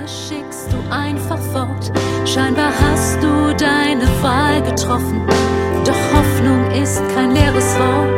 schickst du einfach fort. Scheinbar hast du deine Wahl getroffen, doch Hoffnung ist kein leeres Wort.